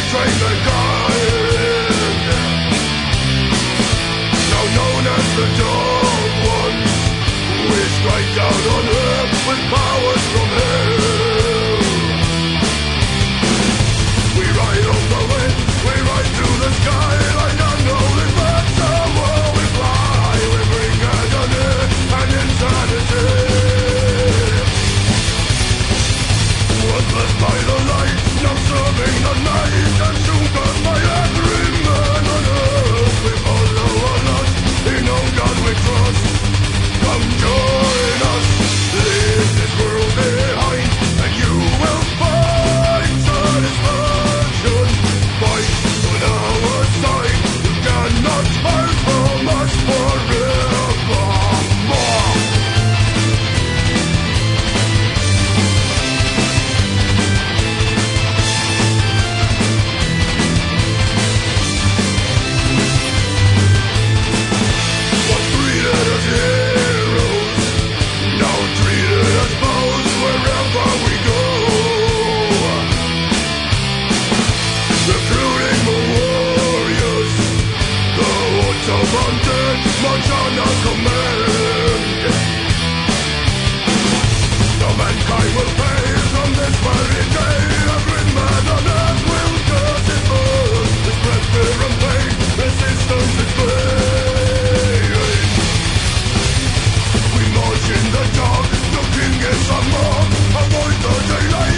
betrayed mankind, now known as the Dark Ones. We strike down on earth with powers from hell. We ride on the wind, we ride through the sky, like unknown matter while we fly. We bring agony and insanity. Worthless by the light, now serving the night, consumed by every man on earth. We follow our lust, in on God we trust. Come join us, leave this world behind, and you will find satisfaction. Fight on our side, you cannot hide from us forevermore. Once treated as heroes, now treated as foes wherever we go. Recruiting more warriors, the hordes of undead march on our command. Now mankind will pay from this very day. Every man on earth will curse his birth. The spread fear and pain, resistance is vain. We march in the dark, looking is a mark. Avoid the daylight.